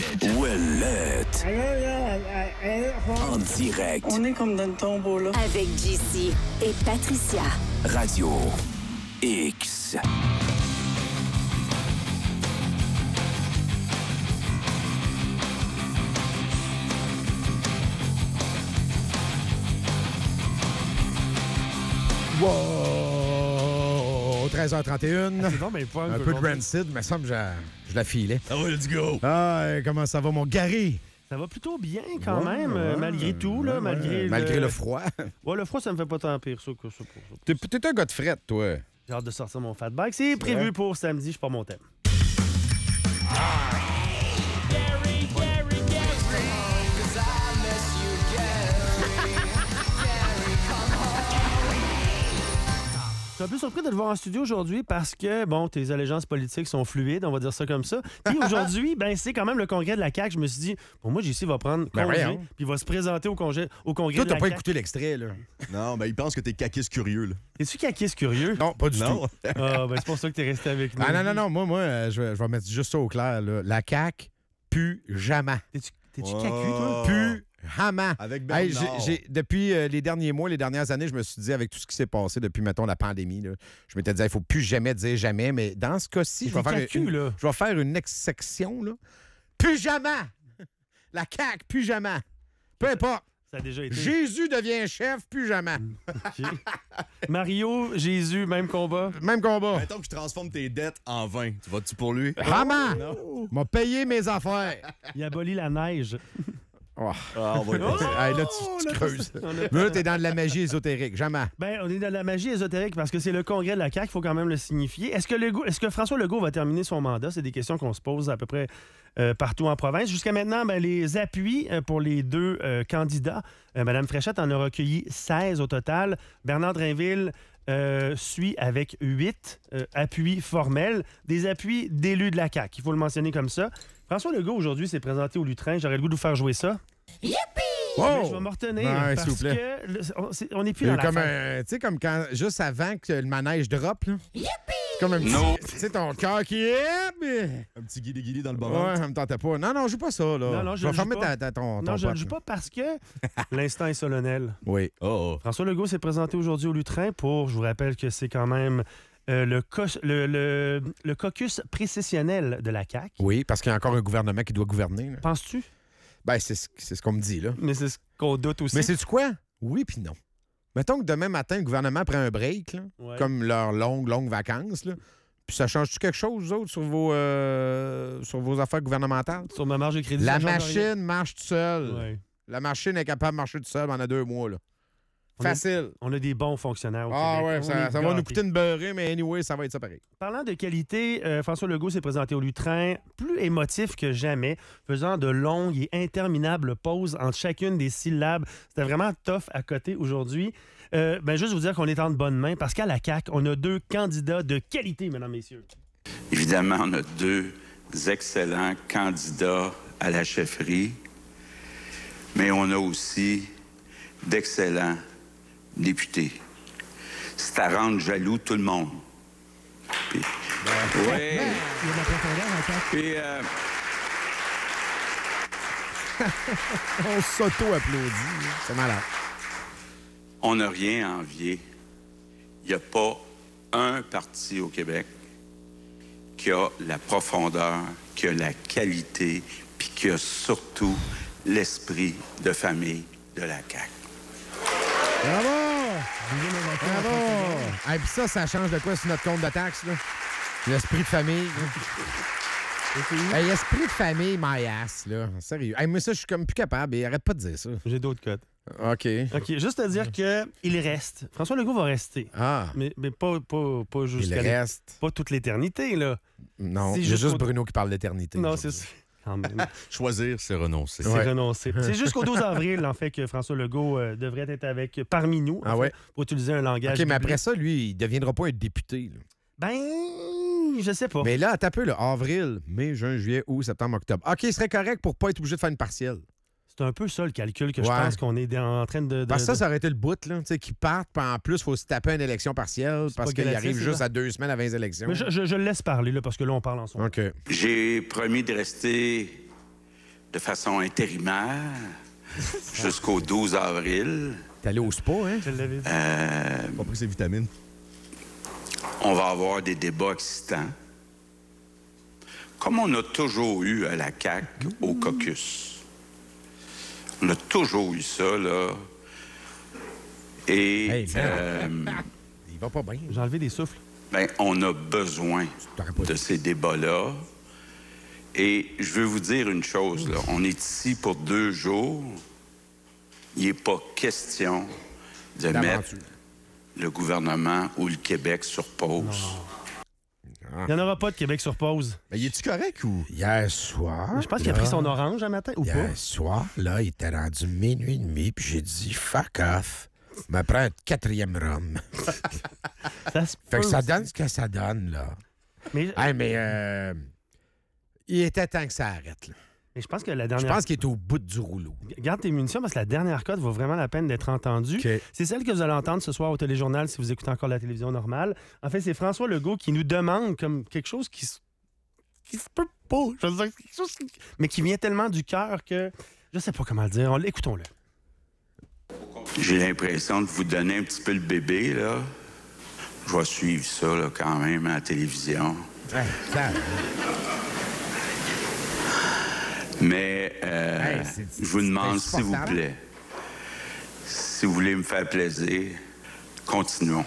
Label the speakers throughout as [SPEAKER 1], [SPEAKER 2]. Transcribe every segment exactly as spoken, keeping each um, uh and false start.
[SPEAKER 1] Ouellette. En direct.
[SPEAKER 2] On est comme dans le tombeau, là.
[SPEAKER 3] Avec J C et Patricia.
[SPEAKER 1] Radio X.
[SPEAKER 4] Wow! treize heures trente et une.
[SPEAKER 5] Ah, c'est bon, mais pas
[SPEAKER 4] un peu de Rancid, mais ça me semble que je la filais.
[SPEAKER 5] Ah ouais, let's go!
[SPEAKER 4] Ah, comment ça va, mon Gary?
[SPEAKER 5] Ça va plutôt bien quand
[SPEAKER 4] Ouais,
[SPEAKER 5] même,
[SPEAKER 4] ouais,
[SPEAKER 5] malgré tout, là,
[SPEAKER 4] ouais,
[SPEAKER 5] malgré,
[SPEAKER 4] ouais.
[SPEAKER 5] le...
[SPEAKER 4] malgré le froid.
[SPEAKER 5] Ouais, le froid, ça me fait pas tant pire, ça, que ça. Pour ça.
[SPEAKER 4] T'es, t'es un gars de fret, toi.
[SPEAKER 5] J'ai hâte de sortir mon fat bike. C'est prévu
[SPEAKER 4] vrai?
[SPEAKER 5] pour samedi, je pars mon thème. Je suis un peu surpris de te voir en studio aujourd'hui parce que, bon, tes allégeances politiques sont fluides, on va dire ça comme ça. Puis aujourd'hui, ben c'est quand même le congrès de la C A Q. Je me suis dit, bon, moi, J C va prendre
[SPEAKER 4] Ben
[SPEAKER 5] congé,
[SPEAKER 4] voyons.
[SPEAKER 5] puis il va se présenter au, congé, au congrès
[SPEAKER 4] Toi,
[SPEAKER 5] de la
[SPEAKER 4] t'as pas
[SPEAKER 5] C A Q.
[SPEAKER 4] écouté l'extrait, là.
[SPEAKER 6] Non, mais il pense que t'es caquiste curieux, là.
[SPEAKER 5] Es-tu caquiste curieux?
[SPEAKER 4] Non, pas du
[SPEAKER 6] Non.
[SPEAKER 4] tout.
[SPEAKER 5] Ah, ben c'est pour ça que t'es resté avec nous.
[SPEAKER 4] Ah non, non, non, moi, moi euh, je, vais, je vais mettre juste ça au clair, là. La C A Q, plus jamais.
[SPEAKER 5] T'es-tu, t'es-tu
[SPEAKER 6] Oh.
[SPEAKER 5] cacu, toi?
[SPEAKER 4] Plus jamais.
[SPEAKER 6] Avec
[SPEAKER 4] Hey,
[SPEAKER 6] Bernard.
[SPEAKER 4] j'ai, j'ai- depuis euh, les derniers mois, les dernières années, je me suis dit, avec tout ce qui s'est passé depuis, mettons, la pandémie, là, je m'étais dit, il faut plus jamais dire jamais, mais dans ce cas-ci, je vais,
[SPEAKER 5] T'es
[SPEAKER 4] faire
[SPEAKER 5] cacu,
[SPEAKER 4] une,
[SPEAKER 5] là.
[SPEAKER 4] je vais faire une exception, là. Plus jamais! La C A Q, plus jamais. Peu importe.
[SPEAKER 5] Ça a déjà été.
[SPEAKER 4] Jésus devient chef, plus jamais.
[SPEAKER 5] OK. Mario, Jésus, même combat.
[SPEAKER 4] Même combat.
[SPEAKER 6] Mettons que je transforme tes dettes en vin. Tu vas-tu pour lui?
[SPEAKER 4] Vraiment! M'a payé mes affaires.
[SPEAKER 5] Il abolit la neige.
[SPEAKER 4] Oh.
[SPEAKER 6] Ah, on va y passer.
[SPEAKER 4] Hey, là, tu, tu creuses. Mais là, t'es dans de la magie ésotérique. Jamais.
[SPEAKER 5] Ben, on est dans la magie ésotérique parce que c'est le congrès de la C A Q, il faut quand même le signifier. Est-ce que, Legault- est-ce que François Legault va terminer son mandat? C'est des questions qu'on se pose à peu près euh, partout en province. Jusqu'à maintenant, ben, les appuis euh, pour les deux euh, candidats, euh, Mme Fréchette en a recueilli seize au total. Bernard Drinville euh, suit avec huit euh, appuis formels, des appuis d'élus de la C A Q. Il faut le mentionner comme ça. François Legault, aujourd'hui, s'est présenté au Lutrin. J'aurais le goût de vous faire jouer ça.
[SPEAKER 4] Wow!
[SPEAKER 5] Mais je vais me retenir
[SPEAKER 4] Ouais,
[SPEAKER 5] parce
[SPEAKER 4] s'il vous plaît.
[SPEAKER 5] que le- on, c'est- on est plus
[SPEAKER 4] Il y
[SPEAKER 5] dans
[SPEAKER 4] a
[SPEAKER 5] la
[SPEAKER 4] comme
[SPEAKER 5] fête.
[SPEAKER 4] un. Tu sais, comme quand. Juste avant que le manège drop, là. C'est comme un petit.
[SPEAKER 1] No.
[SPEAKER 4] Tu sais, ton cœur qui est. mais-
[SPEAKER 6] Un petit guili-guili dans le bas.
[SPEAKER 4] Ouais, ça me tentait pas. Non, non, joue pas ça, là.
[SPEAKER 5] Non, non, je
[SPEAKER 4] vais
[SPEAKER 5] le joue
[SPEAKER 4] fermer
[SPEAKER 5] pas.
[SPEAKER 4] ta, ta- ton, ton
[SPEAKER 5] Non, je ne
[SPEAKER 4] pote,
[SPEAKER 5] le joue
[SPEAKER 4] là.
[SPEAKER 5] pas parce que l'instant est solennel.
[SPEAKER 4] Oui.
[SPEAKER 6] Oh, oh.
[SPEAKER 5] François Legault s'est présenté aujourd'hui au Lutrin pour, je vous rappelle que c'est quand même euh, le, cos- le, le, le caucus précessionnel de la C A Q.
[SPEAKER 4] Oui, parce qu'il y a encore un gouvernement qui doit gouverner. là.
[SPEAKER 5] Penses-tu?
[SPEAKER 4] Ben, c'est, ce- c'est ce qu'on me dit, là.
[SPEAKER 5] Mais c'est ce qu'on doute aussi.
[SPEAKER 4] Mais c'est-tu quoi? Oui puis non. Mettons que demain matin, le gouvernement prend un break, là,
[SPEAKER 5] Ouais.
[SPEAKER 4] comme leurs longues, longues vacances, là. Puis ça change-tu quelque chose, vous autres, sur vos, euh, sur vos affaires gouvernementales?
[SPEAKER 5] Sur ma marge de crédit.
[SPEAKER 4] La
[SPEAKER 5] ça change rien.
[SPEAKER 4] machine marche toute seule.
[SPEAKER 5] Ouais.
[SPEAKER 4] La machine est capable de marcher toute seule pendant deux mois, là.
[SPEAKER 5] On a-
[SPEAKER 4] Facile.
[SPEAKER 5] On a des bons fonctionnaires au
[SPEAKER 4] Ah
[SPEAKER 5] Québec.
[SPEAKER 4] ouais,
[SPEAKER 5] On
[SPEAKER 4] ça,
[SPEAKER 5] est
[SPEAKER 4] ça va nous
[SPEAKER 5] gâtés.
[SPEAKER 4] coûter une beurrée, mais anyway, ça va être ça pareil.
[SPEAKER 5] Parlant de qualité, euh, François Legault s'est présenté au Lutrin, plus émotif que jamais, faisant de longues et interminables pauses entre chacune des syllabes. C'était vraiment tough à côté aujourd'hui. Euh, ben, juste vous dire qu'on est en de bonnes mains parce qu'à la C A Q, on a deux candidats de qualité, mesdames, messieurs.
[SPEAKER 7] Évidemment, on a deux excellents candidats à la chefferie, mais on a aussi d'excellents députés. C'est à rendre jaloux tout le monde. Puis, oui.
[SPEAKER 5] Il y a de la profondeur à la C A Q.
[SPEAKER 7] Puis, euh,
[SPEAKER 4] On s'auto-applaudit. là. C'est malade.
[SPEAKER 7] on n'a rien à envier. Il n'y a pas un parti au Québec qui a la profondeur, qui a la qualité, puis qui a surtout l'esprit de famille de la C A Q.
[SPEAKER 4] Bravo! Bravo! Et puis ça, ça change de quoi sur notre compte de taxes, là? L'esprit de famille. là. Hey, esprit de famille, my ass, là. Sérieux. Hey, moi, ça, je suis comme plus capable. Et arrête pas de dire ça.
[SPEAKER 5] J'ai d'autres codes.
[SPEAKER 4] OK.
[SPEAKER 5] OK, juste à dire qu'il reste. François Legault va rester.
[SPEAKER 4] Ah,
[SPEAKER 5] Mais, mais pas, pas, pas
[SPEAKER 4] il
[SPEAKER 5] jusqu'à... l'é-
[SPEAKER 4] reste.
[SPEAKER 5] Pas toute l'éternité, là.
[SPEAKER 4] Non,
[SPEAKER 5] C'est
[SPEAKER 4] il y a
[SPEAKER 5] juste
[SPEAKER 4] juste
[SPEAKER 5] au-
[SPEAKER 4] Bruno qui parle d'éternité.
[SPEAKER 5] Non,
[SPEAKER 4] aujourd'hui.
[SPEAKER 5] c'est ça. Quand même.
[SPEAKER 6] Choisir, c'est renoncer.
[SPEAKER 5] C'est
[SPEAKER 4] Ouais.
[SPEAKER 5] renoncé. C'est jusqu'au douze avril, en fait, que François Legault euh, devrait être avec parmi nous, en
[SPEAKER 4] Ah
[SPEAKER 5] fait,
[SPEAKER 4] ouais?
[SPEAKER 5] pour utiliser un langage.
[SPEAKER 4] OK, mais
[SPEAKER 5] biblique.
[SPEAKER 4] après ça, lui, il deviendra pas un député. là.
[SPEAKER 5] Ben, je sais pas.
[SPEAKER 4] Mais là, t'as peu, là, avril, mai, juin, juillet, août, septembre, octobre. OK, il serait correct pour pas être obligé de faire une partielle.
[SPEAKER 5] C'est un peu ça le calcul que je
[SPEAKER 4] Ouais.
[SPEAKER 5] pense qu'on est en train de. de-
[SPEAKER 4] Parce que ça,
[SPEAKER 5] de-
[SPEAKER 4] ça aurait été le bout, là. Tu sais, qu'ils partent, puis en plus, il faut se taper une élection partielle parce
[SPEAKER 5] pas
[SPEAKER 4] qu'il
[SPEAKER 5] gratis,
[SPEAKER 4] arrive
[SPEAKER 5] c'est
[SPEAKER 4] juste
[SPEAKER 5] ça?
[SPEAKER 4] à deux semaines avant les élections.
[SPEAKER 5] Mais je, je- je le laisse parler, là, parce que là, on parle ensemble.
[SPEAKER 4] OK.
[SPEAKER 7] J'ai promis de rester de façon intérimaire jusqu'au douze avril.
[SPEAKER 4] T'es allé au spa, hein?
[SPEAKER 5] Je l'avais dit.
[SPEAKER 7] Euh,
[SPEAKER 6] Pas pris ses vitamines.
[SPEAKER 7] on va avoir des débats excitants, comme on a toujours eu à la C A Q au caucus. On a toujours eu ça, là. Et
[SPEAKER 4] Hey, man.
[SPEAKER 7] euh,
[SPEAKER 4] Il va pas bien.
[SPEAKER 5] J'ai enlevé des souffles.
[SPEAKER 7] ben, on a besoin
[SPEAKER 4] T'aurais pas
[SPEAKER 7] de
[SPEAKER 4] dit.
[SPEAKER 7] ces débats-là. Et je veux vous dire une chose, là. On est ici pour deux jours. Il n'est pas question de
[SPEAKER 4] D'aventure.
[SPEAKER 7] mettre le gouvernement ou le Québec sur pause.
[SPEAKER 5] Il n'y en aura pas de Québec sur pause.
[SPEAKER 6] Mais il est-tu correct ou?
[SPEAKER 4] Hier soir.
[SPEAKER 5] Je pense qu'il a
[SPEAKER 4] là,
[SPEAKER 5] pris son orange un matin, ou pas?
[SPEAKER 4] Hier soir, là, il était rendu minuit et demi, puis j'ai dit fuck off. Je me prends un quatrième rhum.
[SPEAKER 5] Ça se
[SPEAKER 4] Fait que
[SPEAKER 5] peut
[SPEAKER 4] ça
[SPEAKER 5] aussi.
[SPEAKER 4] donne ce que ça donne, là.
[SPEAKER 5] Mais,
[SPEAKER 4] Hey, mais euh, il était temps que ça arrête, là.
[SPEAKER 5] mais je pense que la
[SPEAKER 4] Je
[SPEAKER 5] dernière...
[SPEAKER 4] pense qu'il est au bout du rouleau.
[SPEAKER 5] Garde tes munitions parce que la dernière cote vaut vraiment la peine d'être entendue.
[SPEAKER 4] OK.
[SPEAKER 5] C'est celle que vous allez entendre ce soir au téléjournal si vous écoutez encore la télévision normale. En fait, c'est François Legault qui nous demande comme quelque chose qui se, qui se peut pas. Je veux dire, quelque chose qui- mais qui vient tellement du cœur que je sais pas comment le dire. On- Écoutons-le.
[SPEAKER 7] J'ai l'impression de vous donner un petit peu le bébé, là. Je vais suivre ça, là, quand même, à la télévision.
[SPEAKER 4] Hey, ça-
[SPEAKER 7] Mais euh,
[SPEAKER 4] Hey, c'est-
[SPEAKER 7] je vous
[SPEAKER 4] c'est
[SPEAKER 7] demande, s'il vous
[SPEAKER 4] insupportable.
[SPEAKER 7] plaît, si vous voulez me faire plaisir, continuons.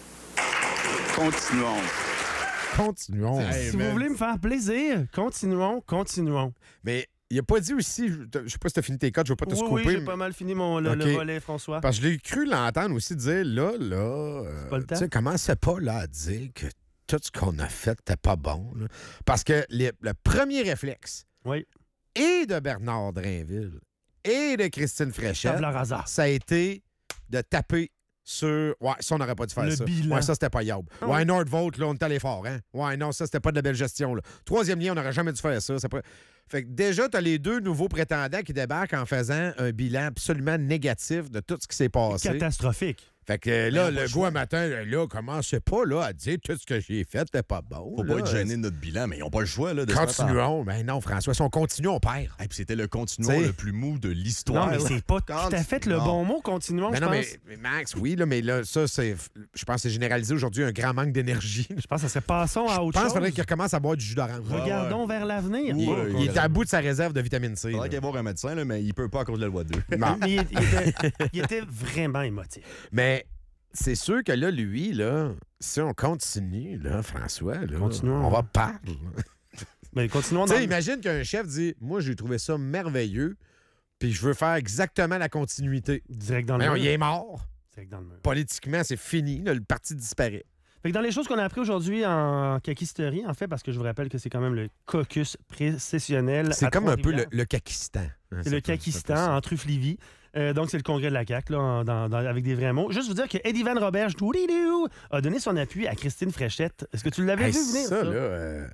[SPEAKER 7] Continuons.
[SPEAKER 4] Continuons.
[SPEAKER 6] Hey,
[SPEAKER 5] si
[SPEAKER 6] man.
[SPEAKER 5] vous voulez me faire plaisir, continuons, continuons.
[SPEAKER 4] Mais il a pas dit aussi, je je sais pas si t'as fini tes codes, je veux pas te
[SPEAKER 5] Oui,
[SPEAKER 4] scooper.
[SPEAKER 5] oui, j'ai
[SPEAKER 4] mais-
[SPEAKER 5] pas mal fini mon, le, le
[SPEAKER 4] OK.
[SPEAKER 5] volet, François.
[SPEAKER 4] Parce que je l'ai cru l'entendre aussi dire, là, là, euh,
[SPEAKER 5] pas le temps.
[SPEAKER 4] tu sais, commencez pas là à dire que tout ce qu'on a fait n'était pas bon. là. Parce que les- le premier réflexe,
[SPEAKER 5] Oui,
[SPEAKER 4] et de Bernard Drainville, et de Christine Fréchette,
[SPEAKER 5] tableau hasard.
[SPEAKER 4] ça a été de taper sur... Ouais, ça, on n'aurait pas dû faire
[SPEAKER 5] Le
[SPEAKER 4] ça.
[SPEAKER 5] bilan.
[SPEAKER 4] Ouais, ça, c'était pas yable.
[SPEAKER 5] Ah
[SPEAKER 4] ouais,
[SPEAKER 5] ouais.
[SPEAKER 4] Nordvolt, là, on est allé fort, hein? Ouais, non, ça, c'était pas de la belle gestion, là. Troisième lien, on n'aurait jamais dû faire ça. C'est pas... Fait que déjà, t'as les deux nouveaux prétendants qui débarquent en faisant un bilan absolument négatif de tout ce qui s'est passé.
[SPEAKER 5] Catastrophique.
[SPEAKER 4] Fait que euh, là, le goût un matin, là, commencez pas là, à dire tout ce que j'ai fait, c'était pas bon.
[SPEAKER 6] Faut
[SPEAKER 4] là.
[SPEAKER 6] pas être gêné de notre bilan, mais ils n'ont pas le choix là, de se mettre en-
[SPEAKER 4] Continuons. Ben non, François, si on continue, on perd.
[SPEAKER 6] Hey, puis c'était le continuant
[SPEAKER 4] T'sais.
[SPEAKER 6] le plus mou de l'histoire.
[SPEAKER 5] Non, mais
[SPEAKER 6] là.
[SPEAKER 5] c'est pas
[SPEAKER 6] Quand-
[SPEAKER 5] tout à fait le
[SPEAKER 6] non.
[SPEAKER 5] bon mot. Continuons,
[SPEAKER 4] Ben
[SPEAKER 5] je
[SPEAKER 4] non,
[SPEAKER 5] pense.
[SPEAKER 4] mais, mais Max, oui, là, mais là, ça, c'est. Je pense que c'est généralisé aujourd'hui un grand manque d'énergie.
[SPEAKER 5] Je pense que ça serait passons à
[SPEAKER 4] Je
[SPEAKER 5] autre
[SPEAKER 4] pense qu'il
[SPEAKER 5] chose.
[SPEAKER 4] faudrait qu'il recommence à boire du jus d'orange.
[SPEAKER 5] Regardons vers l'avenir.
[SPEAKER 6] Ou,
[SPEAKER 5] Pas
[SPEAKER 6] euh,
[SPEAKER 5] au
[SPEAKER 4] Il est
[SPEAKER 5] contraire.
[SPEAKER 4] à bout de sa réserve de vitamine C.
[SPEAKER 6] Il faudrait
[SPEAKER 4] là.
[SPEAKER 6] qu'il y ait voir un médecin, là, mais il peut pas à cause de la loi deux.
[SPEAKER 4] Bon.
[SPEAKER 5] Mais il, il était, il était vraiment émotif.
[SPEAKER 4] Mais c'est sûr que là, lui, là, si on continue, là, François, là,
[SPEAKER 5] Continuons.
[SPEAKER 4] on va perdre.
[SPEAKER 5] Mais continuons
[SPEAKER 4] Tu
[SPEAKER 5] dans
[SPEAKER 4] sais, imagine qu'un chef dit Moi, j'ai trouvé ça merveilleux, puis je veux faire exactement la continuité.
[SPEAKER 5] direct dans le
[SPEAKER 4] Mais non,
[SPEAKER 5] mur.
[SPEAKER 4] il est mort.
[SPEAKER 5] Direct dans le mur.
[SPEAKER 4] Politiquement, c'est fini. là, le parti disparaît.
[SPEAKER 5] Fait que dans les choses qu'on a appris aujourd'hui en caquisterie, en fait, parce que je vous rappelle que c'est quand même le caucus précessionnel.
[SPEAKER 4] C'est
[SPEAKER 5] à
[SPEAKER 4] comme un peu le,
[SPEAKER 5] Trois-Rivières.
[SPEAKER 4] le Kakistan. hein,
[SPEAKER 5] C'est
[SPEAKER 4] ça
[SPEAKER 5] le
[SPEAKER 4] peut- ça peut
[SPEAKER 5] Kakistan
[SPEAKER 4] ça.
[SPEAKER 5] en Truffe-Livy. Euh, donc, c'est le congrès de la C A Q, là, en- dans- dans- avec des vrais mots. Juste vous dire que Eddie Van Roberge doudidou, a donné son appui à Christine Fréchette. Est-ce que tu l'avais
[SPEAKER 4] Hey,
[SPEAKER 5] vu venir,
[SPEAKER 4] ça,
[SPEAKER 5] ça?
[SPEAKER 4] là, euh,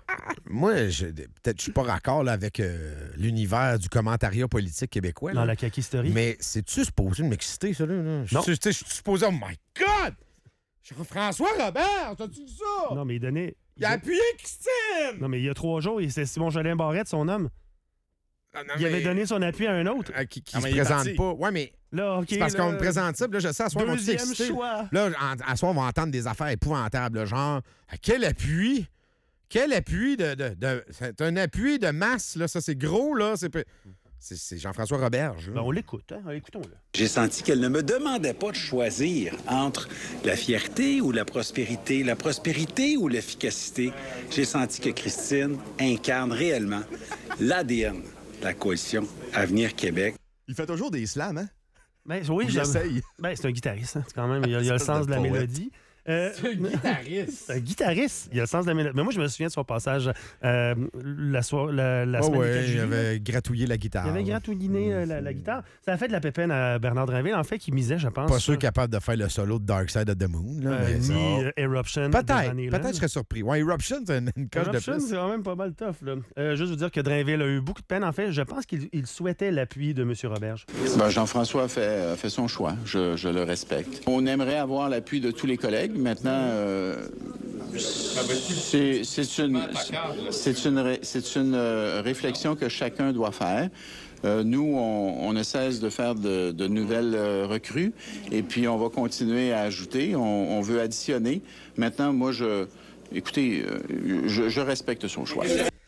[SPEAKER 4] moi, je- peut-être je suis pas raccord là, avec euh, l'univers du commentariat politique québécois.
[SPEAKER 5] Dans
[SPEAKER 4] là.
[SPEAKER 5] la caquisterie?
[SPEAKER 4] Mais c'est-tu supposé de m'exciter, ça? Là, là? Je-
[SPEAKER 5] Non.
[SPEAKER 4] tu sais, Je suis supposé... Oh my God! Jean-François Robert, t'as-tu vu ça?
[SPEAKER 5] Non, mais il donnait...
[SPEAKER 4] Il a appuyé Christine!
[SPEAKER 5] Non, mais il y a trois jours, il- c'est Simon Jolin Barrette, son homme.
[SPEAKER 4] Ah, non,
[SPEAKER 5] Il avait
[SPEAKER 4] mais-
[SPEAKER 5] donné son appui à un autre.
[SPEAKER 4] euh, qui qui
[SPEAKER 6] Ah,
[SPEAKER 4] se
[SPEAKER 6] mais il est
[SPEAKER 4] présente
[SPEAKER 6] parti.
[SPEAKER 4] pas. Ouais, mais
[SPEAKER 5] Là, OK.
[SPEAKER 4] c'est parce
[SPEAKER 5] là,
[SPEAKER 4] qu'on me présente ça, puis là, je sais, à soir, on va
[SPEAKER 5] Deuxième
[SPEAKER 4] exciter.
[SPEAKER 5] choix.
[SPEAKER 4] Là, en- à soir, on va entendre des affaires épouvantables, là, genre, ah, quel appui! Quel appui de... de, de- c'est un appui de masse, là, ça, c'est gros, là, c'est... peu- C'est c'est Jean-François Roberge. là.
[SPEAKER 5] Ben, on l'écoute, hein? Écoutons-le.
[SPEAKER 2] J'ai senti qu'elle ne me demandait pas de choisir entre la fierté ou la prospérité, la prospérité ou l'efficacité. J'ai senti que Christine incarne réellement l'A D N de la coalition Avenir Québec.
[SPEAKER 6] Il fait toujours des slams, hein?
[SPEAKER 5] Ben, oui,
[SPEAKER 6] Il
[SPEAKER 5] j'aime-
[SPEAKER 6] essaye.
[SPEAKER 5] Ben, c'est un guitariste, hein, c'est quand même. Il a, il a le
[SPEAKER 6] Espèce
[SPEAKER 5] sens
[SPEAKER 6] de
[SPEAKER 5] de la
[SPEAKER 6] poète.
[SPEAKER 5] mélodie. Euh,
[SPEAKER 4] C'est un guitariste.
[SPEAKER 5] c'est un guitariste. Il a le sens de la mélodie. Mais moi, je me souviens de son passage euh, la, soir- la, la
[SPEAKER 4] Ah
[SPEAKER 5] semaine du
[SPEAKER 4] ouais,
[SPEAKER 5] quatre
[SPEAKER 4] il
[SPEAKER 5] juillet.
[SPEAKER 4] avait gratouillé la guitare.
[SPEAKER 5] Il avait
[SPEAKER 4] là.
[SPEAKER 5] gratouilliné euh, la, la guitare. Ça a fait de la pépine à Bernard Drinville, en fait, qui misait, je pense.
[SPEAKER 4] Pas sûr
[SPEAKER 5] sur,
[SPEAKER 4] capable de faire le solo de Dark Side of the Moon. Là,
[SPEAKER 5] euh,
[SPEAKER 4] mais ça-
[SPEAKER 5] ni euh, Eruption. de
[SPEAKER 4] Peut-être,
[SPEAKER 5] Van Halen.
[SPEAKER 4] peut-être je serais surpris. Ouais, Eruption, c'est une, une coche de
[SPEAKER 5] Eruption,
[SPEAKER 4] plus.
[SPEAKER 5] c'est quand même pas mal tough. Là. Euh, juste vous dire que Drainville a eu beaucoup de peine. En fait, je pense qu'il il souhaitait l'appui de M. Roberge.
[SPEAKER 8] Ben, Jean-François a fait, a fait son choix. Je, je le respecte. On aimerait avoir l'appui de tous les collègues. Maintenant, euh, c'est c'est une, c'est une, ré- c'est une euh, réflexion que chacun doit faire. Euh, nous, on, on ne cesse de faire de, de nouvelles euh, recrues et puis on va continuer à ajouter. On, on veut additionner. Maintenant, moi, je, écoutez, euh, je, je respecte son choix.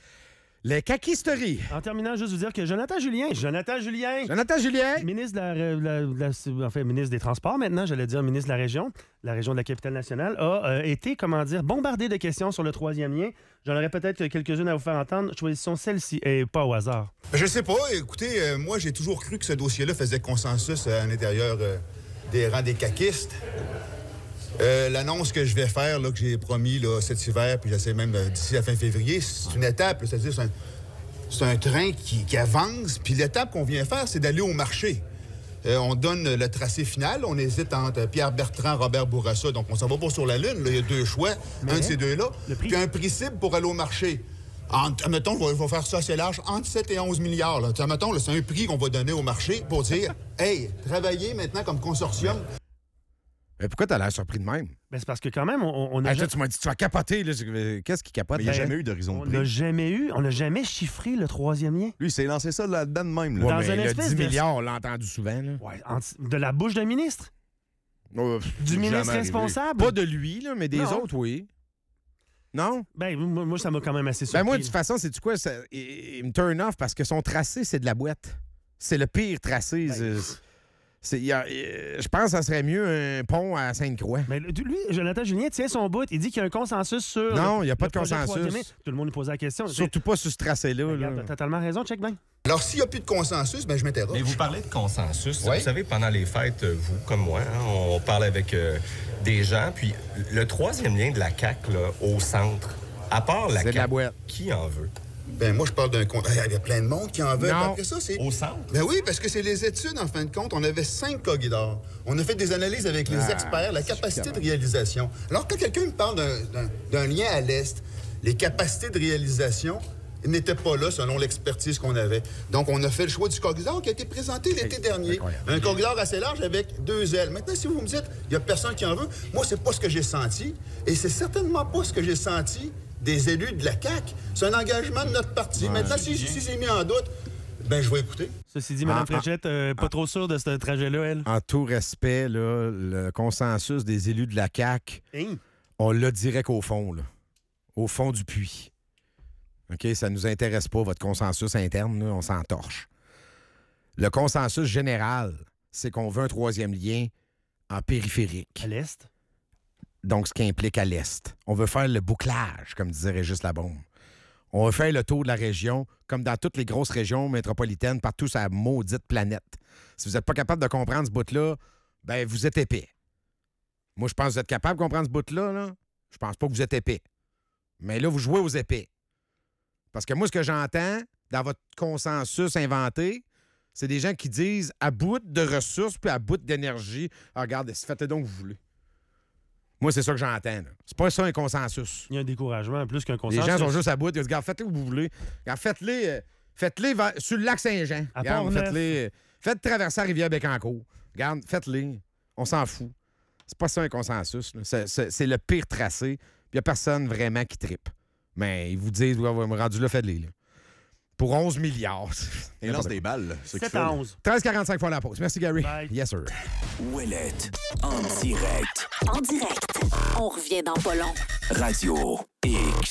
[SPEAKER 4] Les caquisteries.
[SPEAKER 5] En terminant, juste vous dire que Jonathan Julien, Jonathan Julien,
[SPEAKER 4] Jonathan Julien,
[SPEAKER 5] ministre de la, la- la- enfin, ministre des Transports maintenant, j'allais dire ministre de la région, la région de la Capitale-Nationale, a euh, été, comment dire, bombardé de questions sur le troisième lien. J'en aurais peut-être quelques-unes à vous faire entendre. Choisissons celle-ci, et pas au hasard.
[SPEAKER 9] Je sais pas. Écoutez, euh, moi, j'ai toujours cru que ce dossier-là faisait consensus euh, à l'intérieur euh, des rangs des caquistes. Euh, L'annonce que je vais faire, là, que j'ai promis là, cet hiver, puis j'essaie même euh, d'ici la fin février, c'est une étape. là, C'est-à-dire, c'est un, c'est un train qui, qui avance. Puis l'étape qu'on vient faire, c'est d'aller au marché. Euh, on donne le tracé final. On hésite entre Pierre Bertrand, Robert Bourassa. Donc, on s'en va pas sur la Lune. Là. Il y a deux choix.
[SPEAKER 5] Mais
[SPEAKER 9] un de ces deux-là.
[SPEAKER 5] le prix-
[SPEAKER 9] Puis un prix cible pour aller au marché. Entre, mettons, je vais, je vais faire ça assez large, entre sept et onze milliards. Là. Mettons, là, c'est un prix qu'on va donner au marché pour dire, hey, travaillez maintenant comme consortium.
[SPEAKER 4] mais pourquoi t'as l'air surpris de même?
[SPEAKER 5] Ben, c'est parce que quand même, on, on a
[SPEAKER 4] Ah,
[SPEAKER 5] ja-
[SPEAKER 4] toi, tu m'as dit, tu vas capoter. Là. Qu'est-ce qui capote?
[SPEAKER 6] Mais il n'y a
[SPEAKER 5] Ben,
[SPEAKER 6] jamais eu d'horizon
[SPEAKER 5] on
[SPEAKER 6] de
[SPEAKER 5] n'a
[SPEAKER 6] prix.
[SPEAKER 5] jamais eu, on n'a jamais chiffré le troisième lien.
[SPEAKER 6] Lui, il s'est lancé ça là-dedans de même. Là.
[SPEAKER 4] Ouais,
[SPEAKER 5] Dans
[SPEAKER 4] mais
[SPEAKER 5] une
[SPEAKER 4] le
[SPEAKER 5] espèce
[SPEAKER 4] dix
[SPEAKER 5] de-
[SPEAKER 4] milliards, on l'a entendu souvent. Là.
[SPEAKER 5] Ouais, en- de la bouche d'un ministre,
[SPEAKER 4] Oh,
[SPEAKER 5] du
[SPEAKER 6] jamais
[SPEAKER 5] ministre
[SPEAKER 6] arrivé.
[SPEAKER 5] responsable.
[SPEAKER 4] pas de lui, là, mais des
[SPEAKER 5] Non.
[SPEAKER 4] autres, oui. Non?
[SPEAKER 5] Ben, moi, moi, ça m'a quand même assez surpris.
[SPEAKER 4] Ben moi, de toute façon, c'est quoi? Ça, il, il me turn off parce que son tracé, c'est de la boîte. C'est le pire tracé.
[SPEAKER 5] Ben,
[SPEAKER 4] c'est- c'est- il y a- euh, je pense que ça serait mieux un pont à Sainte-Croix.
[SPEAKER 5] Mais lui, Jonathan Julien tient son bout. Il dit qu'il y a un consensus sur.
[SPEAKER 4] Non,
[SPEAKER 5] le-
[SPEAKER 4] il y a pas
[SPEAKER 5] le
[SPEAKER 4] de
[SPEAKER 5] projet
[SPEAKER 4] consensus.
[SPEAKER 5] troisième lien. Tout le monde nous posait la question.
[SPEAKER 4] Surtout pas sur ce tracé-là.
[SPEAKER 5] Ben,
[SPEAKER 4] là.
[SPEAKER 5] regarde, t'as totalement raison, check bien.
[SPEAKER 9] Alors, s'il n'y a plus de consensus, ben je m'interroge.
[SPEAKER 10] Mais vous parlez de consensus.
[SPEAKER 9] Oui.
[SPEAKER 10] Vous savez, pendant les fêtes, euh, vous comme moi, hein, on parle avec euh, des gens. Puis le troisième lien de la C A Q, là, au centre, à part la
[SPEAKER 4] C'est de
[SPEAKER 10] C A
[SPEAKER 4] la
[SPEAKER 10] Q,
[SPEAKER 4] boîte.
[SPEAKER 10] qui en veut?
[SPEAKER 9] Ben moi, je parle d'un compte. Il y a plein de monde qui en veut.
[SPEAKER 4] Non.
[SPEAKER 9] Après ça, c'est.
[SPEAKER 10] Au centre?
[SPEAKER 9] Ben oui, parce que c'est les études, en fin de compte. On avait cinq corridors. On a fait des analyses avec les
[SPEAKER 4] Ah,
[SPEAKER 9] experts, la
[SPEAKER 4] c'est
[SPEAKER 9] capacité de
[SPEAKER 4] capable.
[SPEAKER 9] réalisation. Alors, quand quelqu'un me parle d'un- d'un d'un lien à l'Est, les capacités de réalisation n'étaient pas là selon l'expertise qu'on avait. Donc, on a fait le choix du corridor qui a été présenté l'été dernier.
[SPEAKER 4] incroyable.
[SPEAKER 9] Un corridor assez large avec deux ailes. Maintenant, si vous me dites, il n'y a personne qui en veut, moi, c'est pas ce que j'ai senti. Et c'est certainement pas ce que j'ai senti des élus de la C A Q. C'est un engagement de notre parti. Maintenant, si, si c'est mis en doute, ben je vais écouter.
[SPEAKER 5] Ceci dit, Mme
[SPEAKER 4] Ah, ah,
[SPEAKER 5] Fréchette, euh, pas trop sûre de ce trajet-là, elle.
[SPEAKER 4] En tout respect, là, le consensus des élus de la C A Q,
[SPEAKER 5] Hein?
[SPEAKER 4] on l'a direct au fond, là. Au fond du puits. OK? Ça ne nous intéresse pas, votre consensus interne, là, on s'en torche. Le consensus général, c'est qu'on veut un troisième lien en périphérique.
[SPEAKER 5] À l'Est.
[SPEAKER 4] Donc, ce qui implique à l'Est. On veut faire le bouclage, comme disait Régis Labombe. On veut faire le tour de la région, comme dans toutes les grosses régions métropolitaines, partout sur la maudite planète. Si vous n'êtes pas capable de comprendre ce bout-là, ben vous êtes épais. Moi, je pense que vous êtes capable de comprendre ce bout-là. Là. Je pense pas que vous êtes épais. Mais là, vous jouez aux épais. Parce que moi, ce que j'entends dans votre consensus inventé, c'est des gens qui disent à bout de ressources puis à bout d'énergie, ah, regardez, faites donc vous voulez. Moi, c'est ça que j'entends. là. C'est pas ça un consensus.
[SPEAKER 5] Il y a un découragement plus qu'un
[SPEAKER 4] Les
[SPEAKER 5] consensus.
[SPEAKER 4] gens sont juste à bout. Ils disent, regarde, faites-les où vous voulez. Regarde, faites-les, euh, faites-les vers- sur le lac Saint-Jean.
[SPEAKER 5] À
[SPEAKER 4] Regarde,
[SPEAKER 5] Port-Neuf.
[SPEAKER 4] faites-les. euh, Faites traverser la rivière Bécancour. Regarde, faites-les. On s'en fout. C'est pas ça un consensus. là. C'est, c'est- c'est le pire tracé. Il n'y a personne vraiment qui trippe. Mais ils vous disent, ouais, ouais, rendu là, faites-les. là. Pour onze milliards.
[SPEAKER 6] Il lance des balles, là. C'est ce qu'il
[SPEAKER 5] sept
[SPEAKER 6] fait,
[SPEAKER 5] à
[SPEAKER 6] là.
[SPEAKER 5] onze.
[SPEAKER 4] treize quarante-cinq fois la pause. Merci, Gary.
[SPEAKER 5] Bye.
[SPEAKER 4] Yes, sir.
[SPEAKER 1] Ouellette, en direct.
[SPEAKER 3] En direct. On revient dans pas long.
[SPEAKER 1] Radio X.